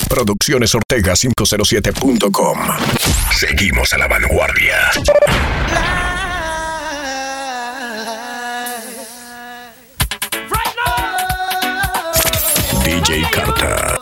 Produccionesortega507.com. Seguimos a la vanguardia. DJ Carta.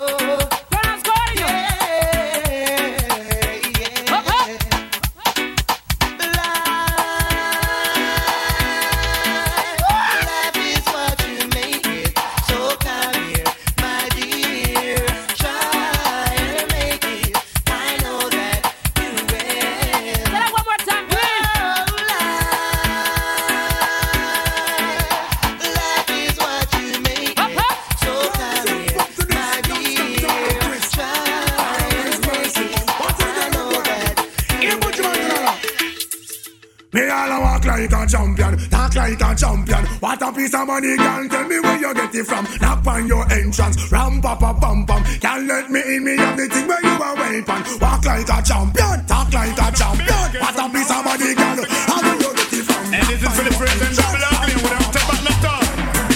Talk like a champion. What a piece of money, girl. Tell me where you get it from. Knock on your entrance. Ram pa pa pam pam. Can't let me in. Me have the thing where you are weapon. Walk like a champion. Talk like a champion. What a piece of money, girl. How do you get it from? And this is for the friends and people lovely without the back left on.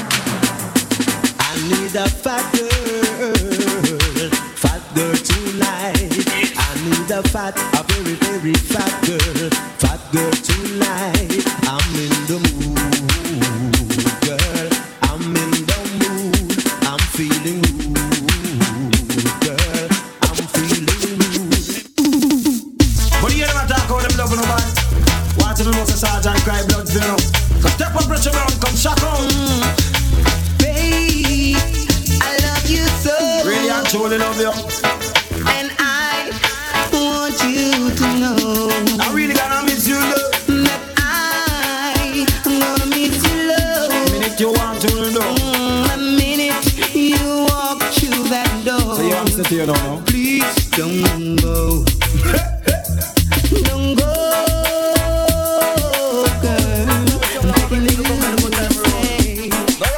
I need a fat girl tonight. I need a very, very fat girl tonight. I'm in the mood, girl. I'm in the mood. I'm feeling rude, girl. I'm feeling rude. But you never talk about them loving no man. Watching the most sergeant cry blood zero. Come step up, pressure round, come shock on. Babe, I love you so. Really and truly love you. And I want you to know. I really gonna miss you, love. You want to know the minute you walk through that door. So you want to say you don't know? Please don't go. Don't go, girl. I'm taking you away.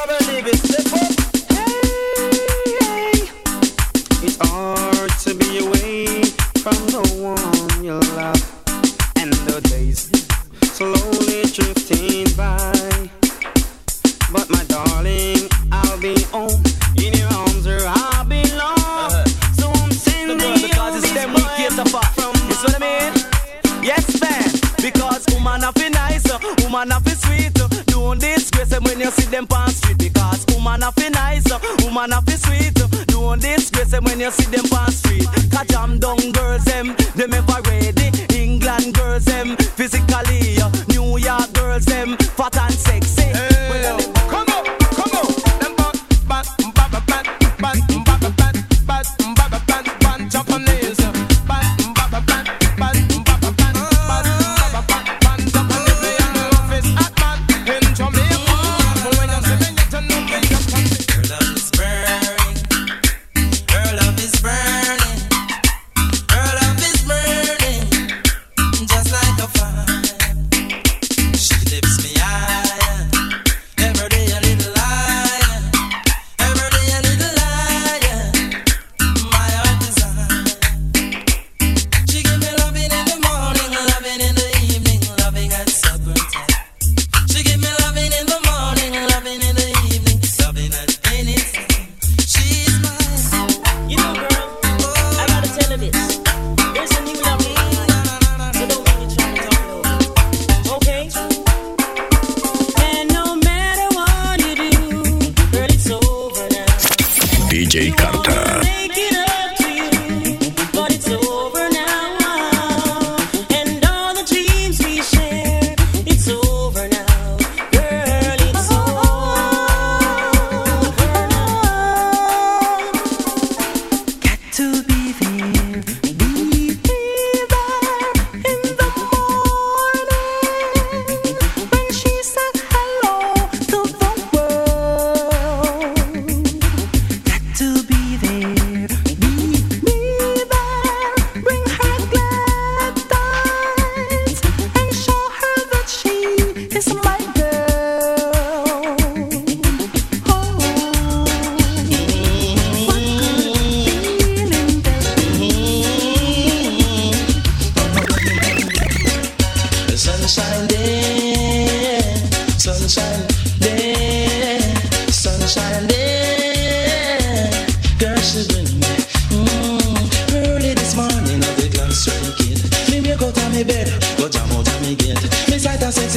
It's hard to be away from the one you love, and the days slowly drifting by. But my darling, I'll be home in your arms where I belong. So I'm sending you this boy from. You see what I mean? Yes, man. Because woman have been nice, woman have been sweet. Don't disgrace them when you see them on street. Because woman have been nice, woman have been sweet. Don't disgrace them when you see them on street. Cause jam down girls them ever ready. England girls them physically. New York girls them fat and sexy. Come on, come on. Them Japanese. Just like a fire.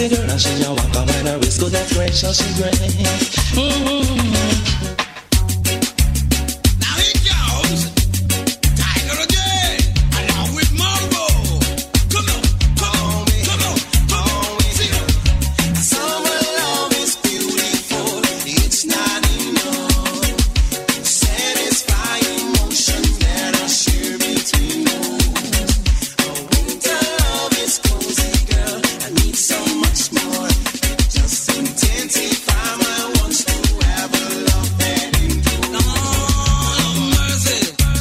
pretty girl and she a walk on when her wrist good and fresh and she great. Now it goes Tiger again, along with Margo. Come on, come on, come on, come on. Sing it. Summer love is beautiful, it's not enough. Satisfy emotions that are shared between us. A winter love is cozy, girl. I need so much more. Just intensify my wants to have a love that endures. Oh, mercy.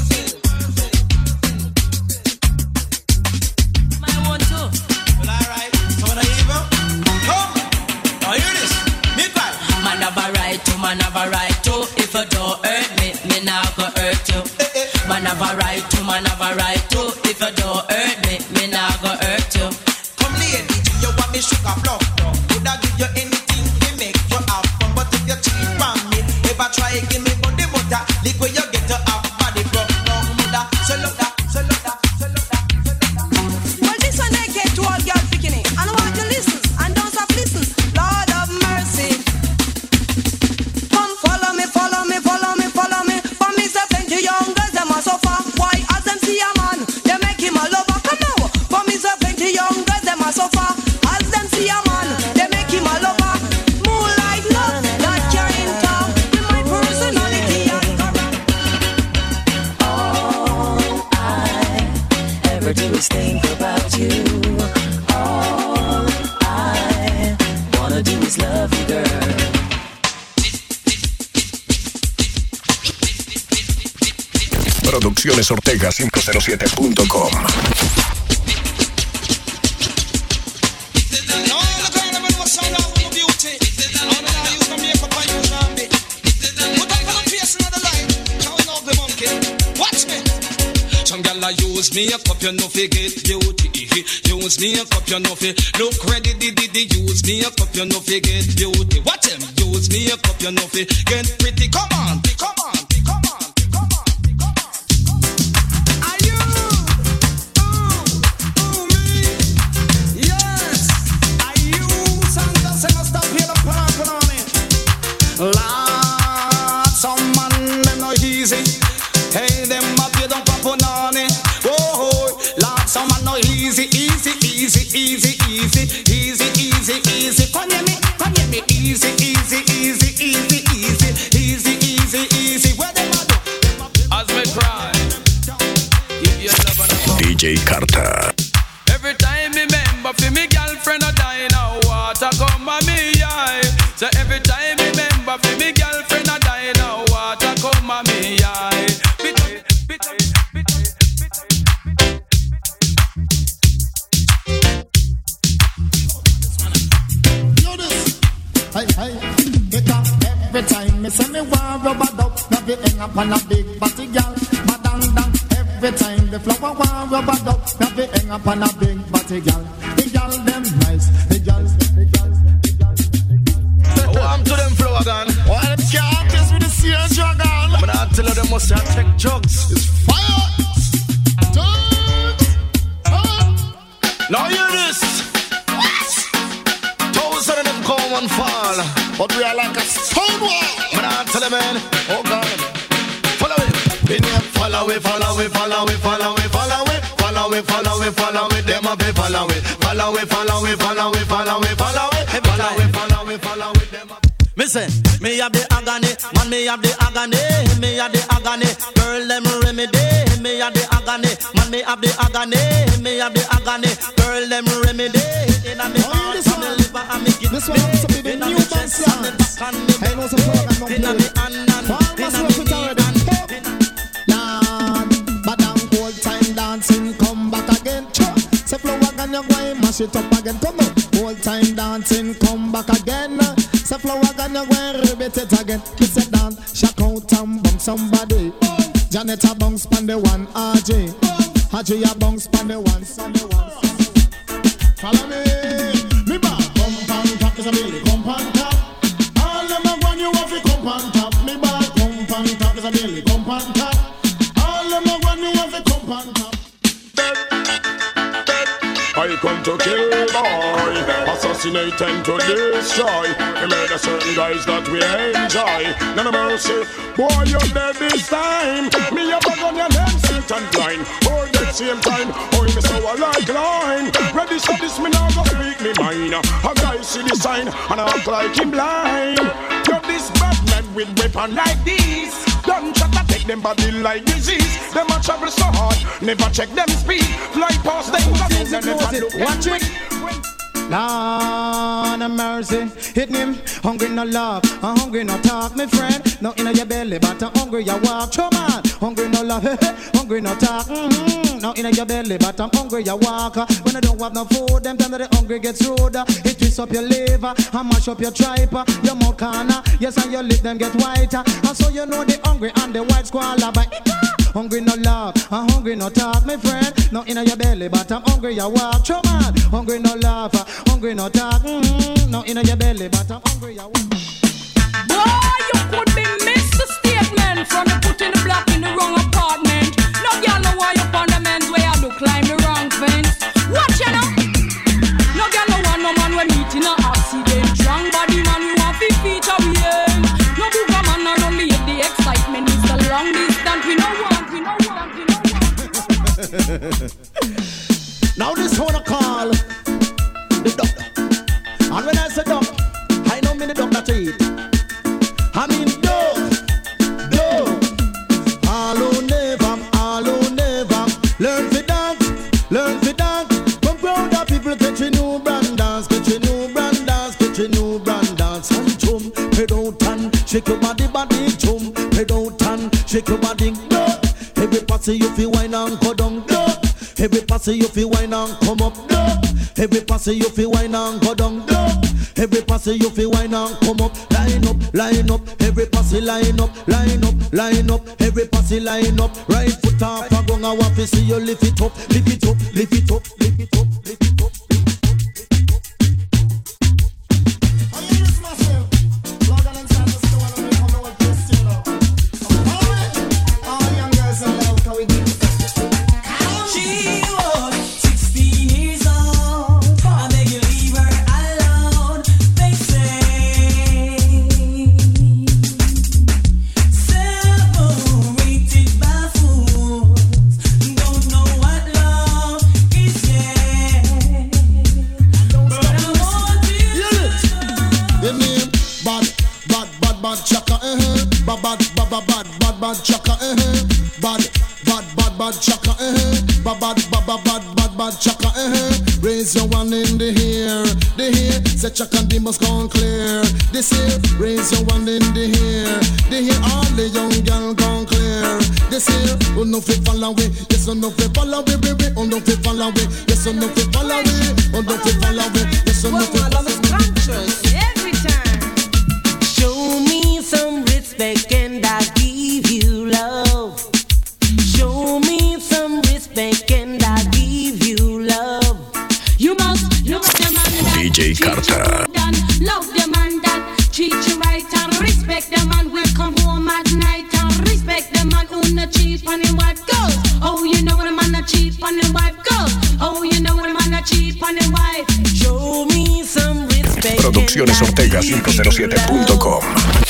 My one too. Well, alright. So what are you about? Come. Now hear this. Me cry. Man have a right to, man have a right to. If you don't hurt me, me not go hurt you. Man have a right to, man have a right to. If you don't hurt me, me not go hurt you. Come lady, you want me sugar plum? Would I give you anything to make you have fun? But if you cheat on me, ever try give me body butter, lick where you get to have body broke down mother. So look that, so look that, so look that, so look that. Well, this one I get to all girls beginning. And I want you listen and don't stop listen. Lord of mercy. Come follow me, follow me, follow me, follow me. For me, say plenty young girls, them are so far. Why, as them see a man, they make him a lover. Come now. For me, say plenty young girls, them are so far. As them see a man, they make him a lover. Moonlight love, that you're in town. With my personality and character. All I ever do is think about you. All I wanna do is love you, girl. Producciones Ortega 507.com. No, look around and what's sound out with beauty. All the now use the makeup and use on me. Put up on the face another line. Now we know the monkey. Watch me. Some gyal a use makeup, you know fi get beauty. Use makeup, you know fi look ready. Use makeup, you know fi get beauty. Watch him. Use makeup, you know fi get pretty. Come on, come on, come on, come on, come on. Are you? Ooh, me? Yes. Are you? Santa say no stop here to put on it. Lord, some man them no easy. Hey, them up you don't pop on it. Oh, Lord, some man no easy, easy, easy, easy, easy, easy, easy, easy. Come hear me, easy, easy, easy, easy, easy, easy, easy, easy. Where them a do? As me cry, give your love and DJ Carta. every time me remember for me girlfriend a die now, water come a me eye. So every time me remember for me girlfriend a die now, water come a me eye. Hey, hey, because every time me say me want rubber duck, have it hang up on a big body gal, madang dang. Every time the flower want rubber duck, have it hang up on a big body gal. The gal them nice, the gal. Welcome to them flower gun. Why them can't test with the serious dragon? But I tell you them must have take drugs. It's fire. Now hear this. Thousand of them come and fall, but we are like a stone wall. but I tell you man, oh God, follow it. Follow it, follow it, follow it, follow it, follow it, follow it, follow it, follow it. Them a be follow it, follow it, follow it, follow it, follow it, follow it, follow it, follow it, follow it. Them a Me say, me have the agony, man me have the agony, me have the agony, girl them remedy, me have the agony, man me have the agony, me have the agony, girl them remedy. Inna me heart, and me liver, and me kidney, inna me chest, and me back, and me belly, inna me hand, and inna me knee, and Lord, but down old time dancing, come back again. Say flow again, you go and mash it up again. Come on, old time dancing, come back again. Say flow again, you go and repeat it again. It's a dance, shock out and bump somebody. Janet a bounce pan the one, RJ. RJ a bounce pan the one, follow me, me back, come on top, is a Billy, come on top. All them a want you off, come on top. Me back, come on top, is a Billy, come on top. All them a want you off, come on top. I come to kill, boy. Assassinate and to destroy. He made a certain guys that we enjoy. None of mercy, boy, you're dead this time. Me a bug on your name, sit and blind. Oh, that same time, oh, me so I like line. Ready for this, me now go speak me mind. A guy see the sign, and I act like him blind. You're this bad man with weapon like this. Don't try to take them body like disease. Them a travel so hard, never check them speed. Fly past them, never look. Watch it. Lord have mercy, hit him. Hungry no love, I'm hungry no talk, my friend. No in your belly, but I'm hungry you walk. Come on, hungry no love, hungry no talk. No in your belly, but I'm hungry you walk. When I don't have no food, them time that the hungry gets rude. It twists up your liver, and mash up your tripe. Your mouth corner, yes, and your lip them get whiter. And so you know the hungry and the white squalor. But hungry no love, I'm hungry no talk, my friend. No in your belly, but I'm hungry you walk. Come on, hungry no love, hungry no talk. No in your belly, but I'm hungry you walk. Boy, you could be missed the statement from the putting the block in the wrong apartment. No girl no want you on the men's way I do climb the wrong fence. Watch you now. No girl no want no man we meet in a accident. Strong body man we want 50 feet away. No booga man no only the excitement is the long distance. We no want, we no want, we no want. Now this one I call the doctor. And when I say doctor, I know me the doctor to eat. I mean dog. All who never learn to dance. Come round the people, get your new brand dance, get your new brand dance. And chum, head out and shake your body, chum. Head out and shake your body, no. Every party you feel wine and go down, no. Every party you feel wine and come up, no. Every party you feel wine and go down, no. Every party you feel wine and come up. Line up. Every party line up. Every party line up. Right foot off a gong, I want to see you lift it up. Bad chaka, bad chaka, bad chaka, Raise your one in the air. Say chaka and must gone clear. This here, raise your one in the air. All the young girl gone clear. This here, who no fit follow we? Yes, who no fit follow we, baby. Who no fit follow we? Yes, who no fit follow we? Who no fit follow we? Yes, who no fit follow we? Every time. Show me some respect and I give you love. Show me some respect and I give you love. You must the man that DJ Carter. Love the man that treat you right and respect the man who come home at night and respect the man who no cheat on his wife goes. Oh, you know what a man that cheat on his wife goes. Oh, you know what a man that cheat on his wife. Show me some respect. Producciones Ortega 507.com.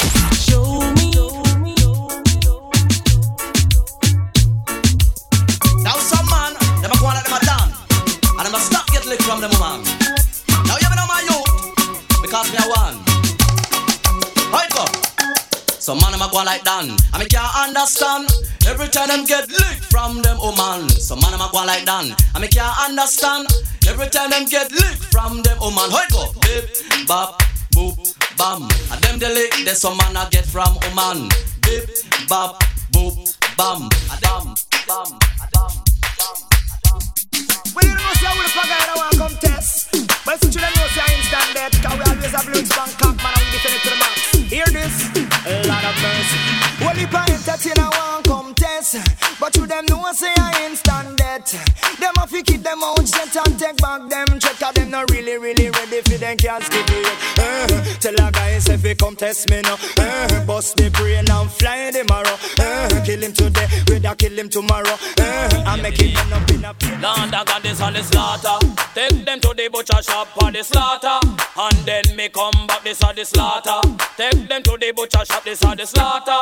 From them woman. Now you know my youth, because me a one. How it go? Some man am a go like that, and me can't understand. Every time them get licked from them woman. Some man am a go like that, and me can't understand. Every time them get licked from them woman. How it go? Bip, bop, boop, bam. And them the lick, there's some man I get from woman. Bip, bop, boop, bam. And bam, bam, bam. Well, you know, say I will forget I want to come test. But since you don't know, say I instant dead. Cause we always have Louis Bangkok, man, and we defend it to the max. Hear this? A lot of mercy. Well, if I entertain, I want to come test. yes. But you them know say I instant debt. Them have to keep them out set and take back them check. Cause them not really ready for them can't skip it. Tell a guy if he come test me now. Bust the brain and fly the marrow. Kill him today, we'll kill him tomorrow. I make it end up in a pit. Land I got this on the slaughter. Take them to the butcher shop for the slaughter. And then me come back this on the slaughter. Take them to the butcher shop this on the slaughter.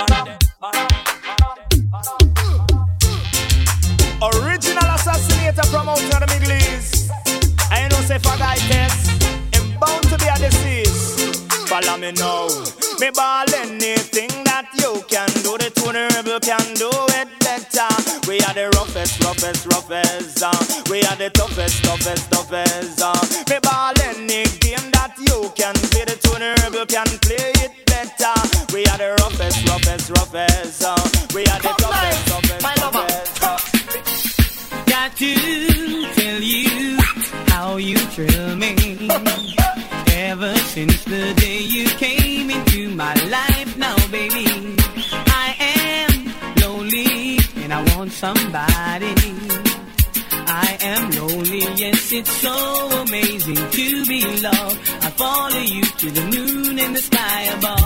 Original assassinator from out in the Middle East. I know say for guy test, I'm bound to be a disease. Follow me now. Me ball anything that you can do. The Tony Rebel can do it better. We are the roughest. We are the toughest. Me ball any game that you can play. The Tony Rebel can play it better. We are the roughest. We are the toughest. Got to tell you how you thrill me. Ever since the day you came into my life, now baby, I am lonely and I want somebody. I am lonely, yes, it's so amazing to be loved. I follow you to the moon and the sky above.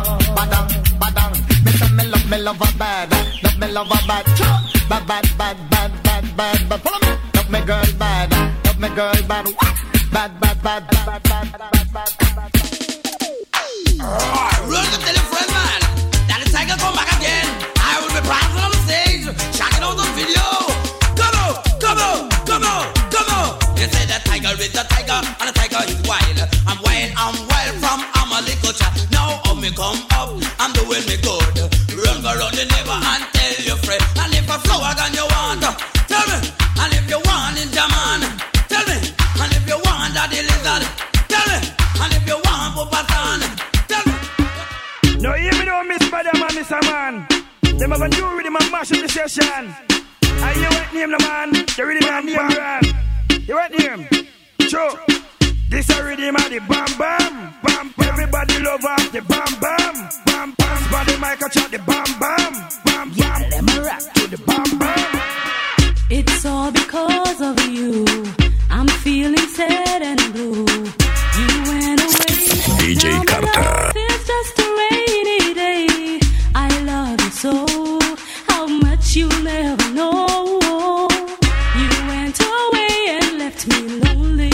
Badang, me love a bad, love me love a bad, bad. Follow me, love me girl bad, bad. Run to tell your friend, man, that the tiger come back again. I will be prancing on the stage, shouting out the video. Come on. They say the tiger is the tiger, and the tiger is wild. I'm wild from I'm a little child. Now up me come up, I'm doing me good. Run around the neighbor and tell your friend. And if a flower gun you want, tell me. And if you want in Jaman, tell me. And if you want Daddy Lizard, tell me. And if you want Papa San, tell me. No, hear me don't miss by them and miss a man. Them have a new rhythm and mash up the session. And you ain't name the man, the rhythm and name brand. You ain't name? Sure. This a rhythm and the bam bam. Everybody love off the bam bam. Body mic a chat the bam bam. Yeah, let me rock to the bam bam. It's all because of you. I'm feeling sad and blue. You went away. DJ Carta. It's just a rainy day. I love you so. How much you'll never know. You went away and left me lonely.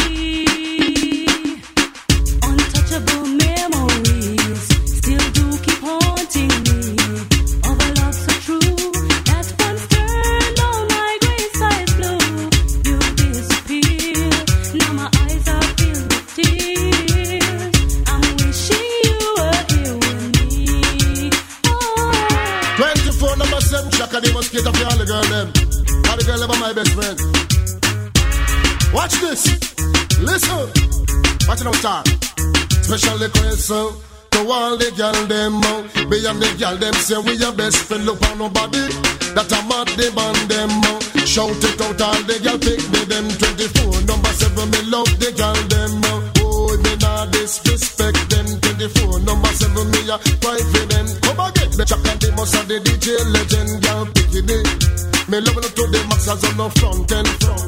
Untouchable memories still do keep haunting me. Of a love so true that once turned all my gray skies blue. You disappeared. Now my eyes are filled with tears. I'm wishing you were here with me. 24 number 7 Shaka, they must get up for all the girl them. All the girl them are my best friend. Watch this. Listen. Watch it now, star. Special request to all the girl them out. Beyond the girl them say we your best friend. Look for nobody that I'm at the band them out. Shout it out, all the girl pick me them. 24 number 7 me love the girl them out. Oh, me not disrespect them. 24 number 7 me a cry for them. Come again, me check and the most of the DJ legend girl picking it. Me love it to the max as on the front end.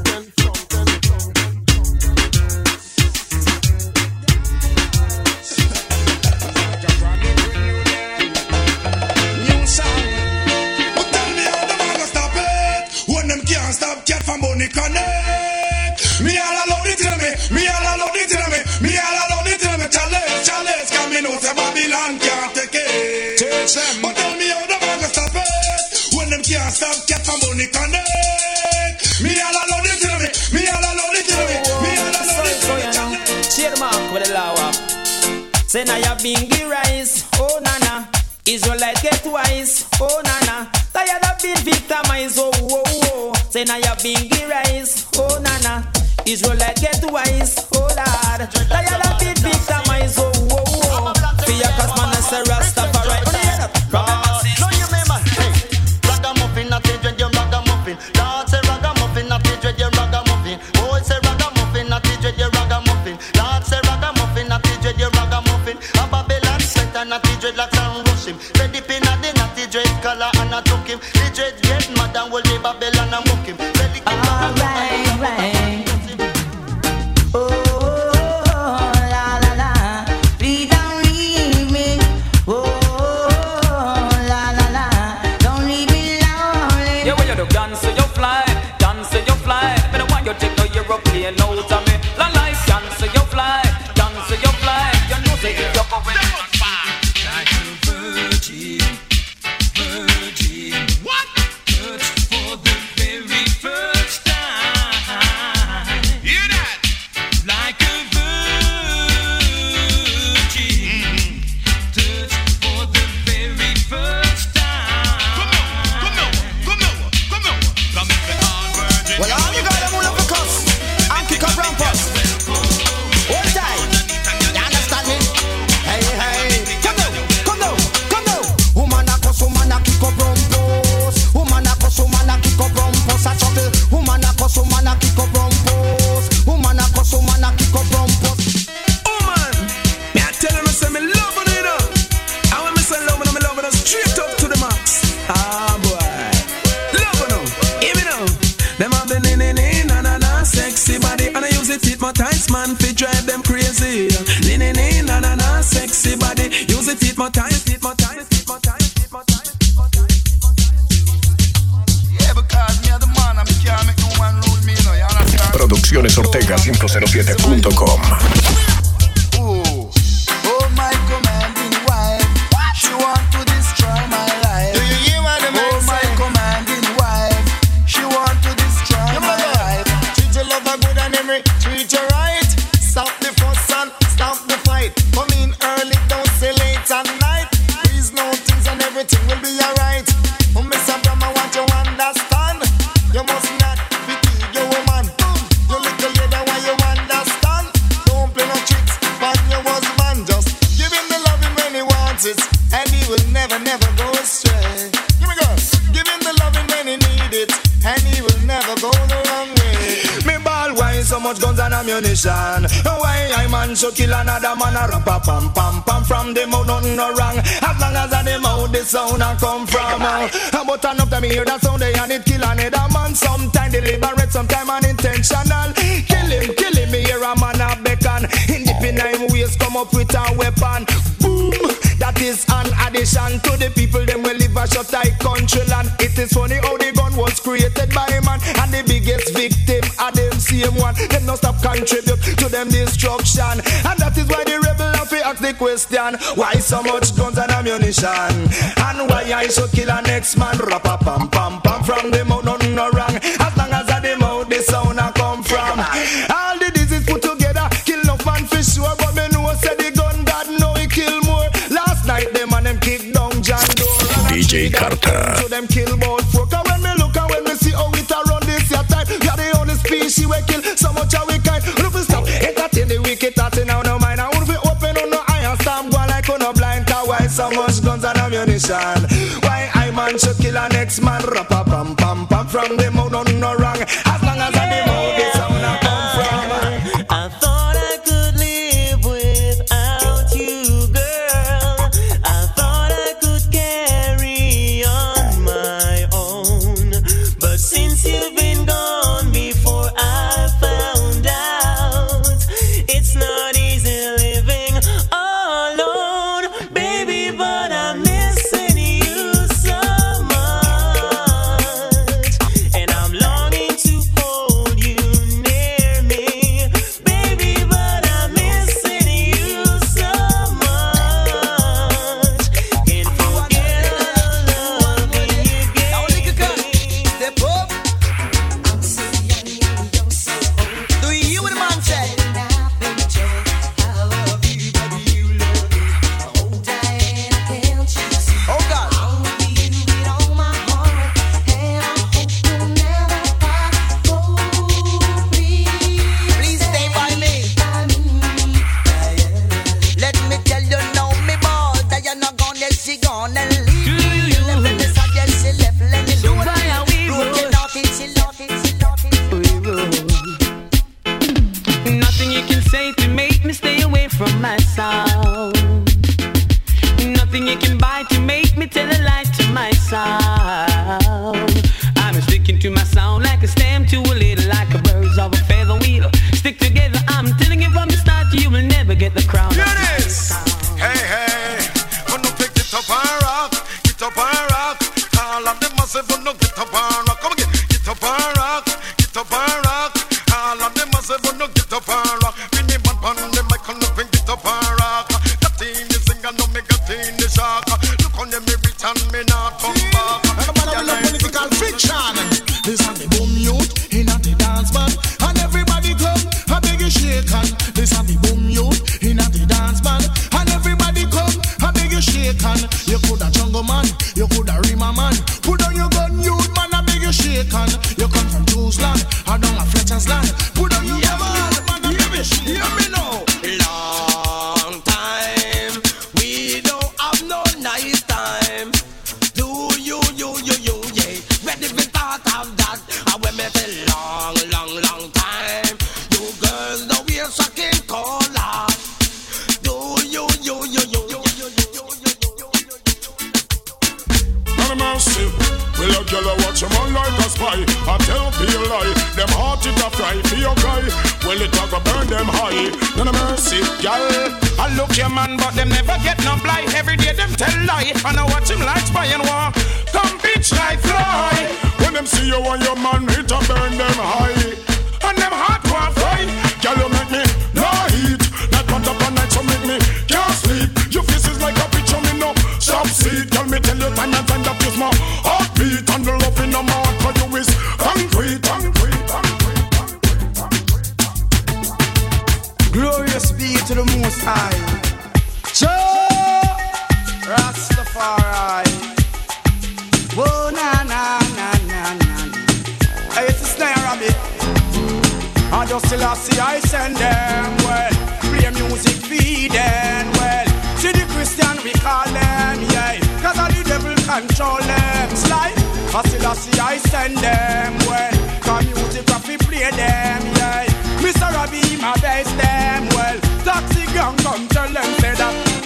New song. But tell me how them a go stop it when them can't stop Cat from Bonnie Connect. Me all alone it to me. Me all alone it to me. Me all alone it to me. Challenge, come me know say Babylon can't take it. Teach them. But tell me how them a go stop it when them can't stop Cat from Bonnie Connect. Me all alone it to me. Me all alone it to me. Me all alone it to me. Share the mark with the lawa. Say now you bingy rice, oh nana. Israelite get wise, oh nana. Tired of being victimized, oh oh oh. Say now you bingy rice, oh nana. Israelite get wise, oh lad. Tired of being victimized, oh oh oh. Fear cause man is a Rastafari. No you remember, hey, ragamuffin not it dread your ragamuffin. Lord say ragamuffin not it dread your ragamuffin. Boy say ragamuffin not it dread your ragamuffin. Lord say ragamuffin not it dread your ragamuffin. A Babylon sweater not it dreadlocks and rush him. Ready pin at the natty dread collar and I took him. The dread Babylon and book him. Alright, right. Oh, la la la. Please don't leave me. Oh, la la la. Don't leave me lonely. Yeah, when you do dance, so you fly. Dance, so you fly. But I want you to take no European out of me. La life, dance, so you fly. Dance, so you fly. You know, say you're going on fire. Like a virgin. Virgin. What? Touch for the very first time. Hear that? Like a virgin. Touch for the very first time. Come on. Come if the hard virgin. Well, all you gotta move up the cuss and kick up rampus. Hold tight. You understand me? Hey. Come now. Woman a cuss, woman a kick up rampus. Woman a cuss, woman a kick up rampus. I chuckle. Woman a cuss, woman a kick up rampus. Woman a cuss, woman a kick up rampus. Woman, me I tell him I say me loving it up. And when me say loving them, me loving them straight up to the max. Ah boy, loving them, hear me now. Them have the na sexy body, and I use it hypnotize man fi drive them crazy. Na sexy body, use it hypnotize. Yeah, because me are the man and me can't make no one rule me, you know, you understand? Produccionesortega507.com. Oh, my commanding wife, she want to destroy my life. Do you hear what the man say? Oh, my commanding wife, she want to destroy my life. Treat your lover good and every treat you right. Stop the fuss and stop the fight. Come in early, don't stay late at night. Please know things and everything will be alright. Oh, Mr. Brahma, want you understand? You must not be your woman. You little lady, why you understand? Don't play no tricks on your husband. Just give him the loving when he wants it, and he will never go astray. Give me girl. Give him the loving when he need it, and he will never go the wrong way. Me ball why so much guns and ammunition? Why I man should kill another man a rap pam from the mouth nothing no wrong. As long as the mouth the sound a come from. But enough time me hear that sound they and it kill another man. Sometime deliberate, sometime unintentional. Kill him, me hear a man a beckon. In the benign ways come up with a weapon. Boom, that is an addition to the people them will live a short tight country land. It is funny how the gun was created by a man, and the biggest victim are them same one. Them no stop contribute to them destruction, and that is why the rebel have to ask the question: why so much guns and ammunition? And why I should kill a next man? Rap pam from the mouth nothing no wrong. As long as the mouth the sound a come from. All the disease put together kill no man for sure, but me know say the gun God know he kill more. Last night them and them kick down John Doe. DJ Carter. So them kill about folk. And when me look and when me see how it a run this your time, we are the only species we kill so much of we kind. Who fi stop entertain the wicked thoughts in our no mind? And who fi open on no eye and stop going like on no blind car? Why so much guns and ammunition? Why I man should kill a next man? Rap pam from the mouth nothing no wrong. As long as the mouth the sound a come from. I thought I could live without you, girl. I thought I could carry on my own. But since you've been gone before I found out, it's not easy living alone, baby, but I'm missing you so much. And I'm longing to hold you near me, baby, but I'm missing you so much. Can't forget all the love when you gave me. Step up. to my sound like a stem to a little, like a birds of a feather wheel. Stick together, I'm telling you from the start, you will never get the crown. Here it is. Hey, hey, wanna pick it up and rock, get up and rock. All of them massive wanna get up and rock. Come again, get up and rock, get up and rock. All of them massive wanna get up and rock. When they man on the mic and up and get up and rock. That in the singer, no me got in the shock. Look on them, me reach and me not come back. Political fiction. This is the boom youth in the dance band, and everybody come, I beg you shake on. This is the boom youth in the dance band, and everybody come, I beg you shake on. You coulda jungle man, you coulda rima man. Put on your gun, youth man, I beg you shake on. You come from Jerusalem, I don't have Fletcher's land. Put on your man, hear me now. Long time, we don't have no nice time. Do you, yeah. Ready for thought of that? I will make a long time. You girls know we're sucking cola. Do you. No mercy. Will a girl watch a man like a spy? I tell people lie. Them heart it a fry for your guy. Well it a go burn them high. No mercy, girl. I look your man, but them never get no blight. Every day them tell lie, and I watch him like spy and walk. Come bitch like fly. When them see you and your man, it a burn them high. And them heart want fight. Girl, you make me no heat. Like put up a night, so make me can't sleep. Your face is like a picture, me no stop seat. Girl, me tell you time and time that is my heartbeat. And the love in my heart for you is concrete. Glorious be to the Most High. Rastafari. Whoa, na. Hey, it's a snare rabbit. I just still see I send them. Well, play music, feed them. Well, see the Christian we call them, yeah. Cause all the devil control them. Slide. I still see I send them. Well, cause music we play them, yeah. Mr. Robbie, my best them. Well, taxi gang come tell them say that.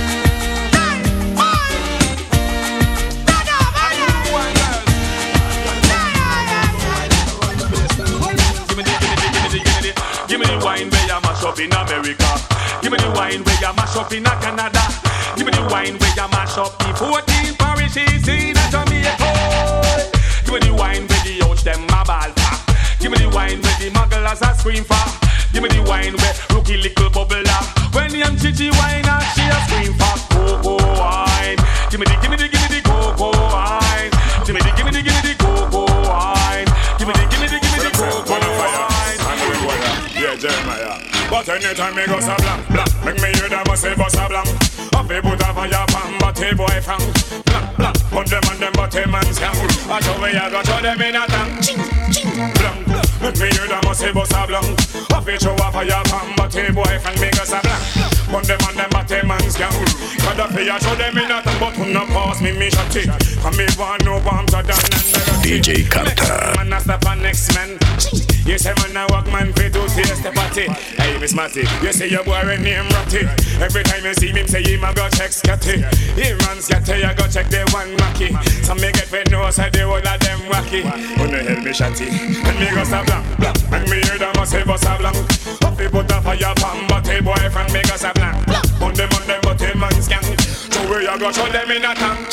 Give me the wine where you mash up in America. Give me the wine where you mash up in Canada. Give me the wine where you mash up the 14 parishes in Jamaica. Give me the wine where the ouch them a ball for. Give me the wine where the mugglers a scream for. Give me the wine where rookie little bubbler. When the Chichi wine and she a scream for cocoa wine. Give me the cocoa wine. Give me the cocoa wine. Give me the cocoa wine. Yeah, Jeremiah. But anytime me go so blank, make me hear them a say bust a blank. Up a put a fire pan, but a boy fang. Blank, put them on them, but a man scam. I show me I got show them in a tank. Blank, make me hear them a say bust a blank. Up a show a fire pan, but a boy fang. Me go so blank, put them on them, but a man scam. Cause the fire show them in a tank, but who no pass me shot it. And me want no bomb to done and DJ Carter. Man a step on next man. You say man a walk man fit to taste the party. Hey Miss Matty, you say your boy name Ratty. Every time you see him say him a go check Scotty. He man Scotty, you go check the one Mackie. Some me get fed no say the whole of them wacky. Who no help me shanty? And me go sa blank. And me hear them a say bust a blank. Up he put a fire pan, but a boyfriend me go sa blank. On them but a man skank. So where you go show them in a tank.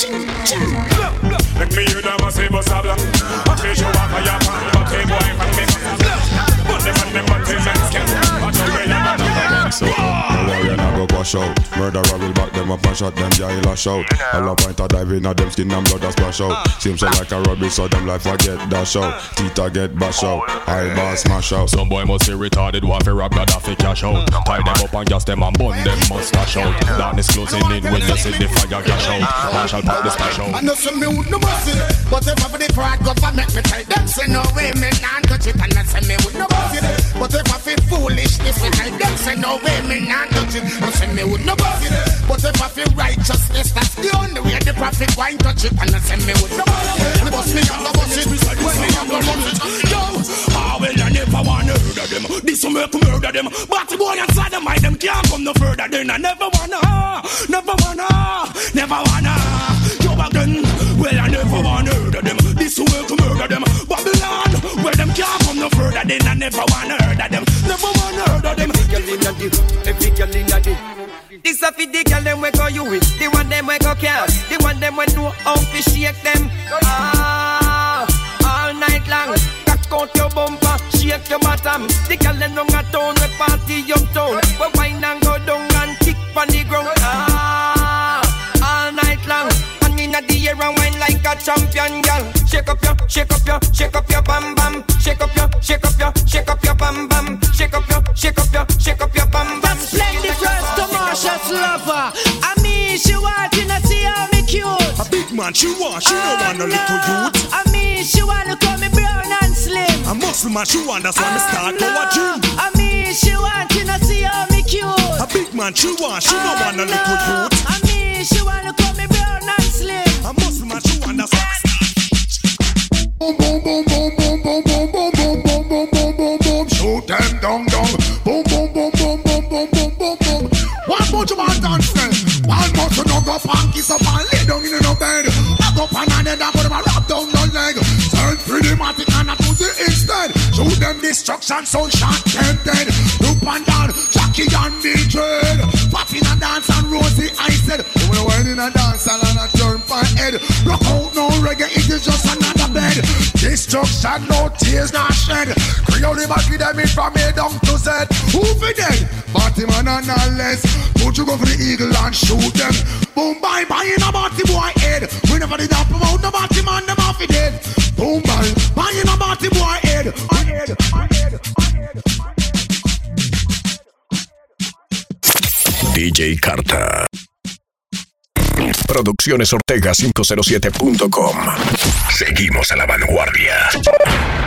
Make me hear them a say bust a blank. Up he show a fire pan, but a boyfriend me go sa blank. On them but a man skank. So, the warrior now go wash out. Murderer will back them up and shot them, yeah, he'll lash out. All a point of dive in at them skin and blood a splash out. Seems so like a rubbish, so them life I get dash out. Tita get bash out, eyeball smash out. Some boy must be retarded, want to rob Gaddafi cash out. Tie them up and gas them and bun them mustache out. Darkness closing in when you see the fire gash out. Marshall pack the stash out. I know some me would no mercy, but if I for the pride government me tell them say no way me not touch it. And I say me would no mercy, but if I feel foolishness me tell them say no way me not touch it. I say me would no mercy, but if I feel righteousness that's the only way the prophet won't touch it. And I say me would no mercy, but me I'm the boss it, me I'm the boss it. Yo, well I never wanna murder them, this will make murder them. But the boy inside them mind them can't come no further. Then I never wanna. Yo again, well I never wanna murder them, this will make murder them. Babylon murder them and never wanna heard of them. Never wanna heard of them. Every girl in the this a fi the girl them we go you with, the one them we go care, the one them we know how to shake them. All night long, cock out your bumper, shake your bottom. The girl them long a town, we party uptown, we wine and go down and kick on the ground. All night long, and inna the air and wine like a champion girl. Shake up your, shake up your, shake up your bam bam. Shake up your, shake up your, shake up your bam bam. Shake up your, shake up your, shake up your bam bam. Splendid first to Marsha's lover. I mean, she want to see how me cute. A big man, she want, she don't want no little youth. I mean, she want to call me brown and slim. A muscle man, she want, that's why me start go a gym. I mean, she want to see how me cute. A big man, she want, she don't want no little youth. I mean, she want to call me brown and slim. A muscle man, she want, that's why me start. Boom, boom, boom, boom, boom, boom, boom, boom, boom, boom, boom, boom, boom, boom. Shoot them down, down. Boom, boom, boom, boom, boom, boom, boom, boom, boom. One more to my dance then. One more to no go funk, kiss up and lay down in the bed. Back up and then I put them a wrap down the leg. Turn pretty matic and I pussy instead. Shoot them destruction, so shot them dead. Loop and down, Jackie and Mildred. Popping a dance and Rosie, I said. When I went in a dance and I turn my head. Rock out no reggae, it is just another bed. Destruction, no tears, not shed. Creole the battery, them in from A down to Z. Who for dead? Party man and not less. Don't you go for the eagle and shoot them. Boom, bye, bye, in a party boy head. Whenever they don't promote the party man, them off it dead. Boom, bye, bye, in a party boy head. On head, on head, on head, on head. DJ Carta. Producciones Ortega 507.com. Seguimos a la vanguardia.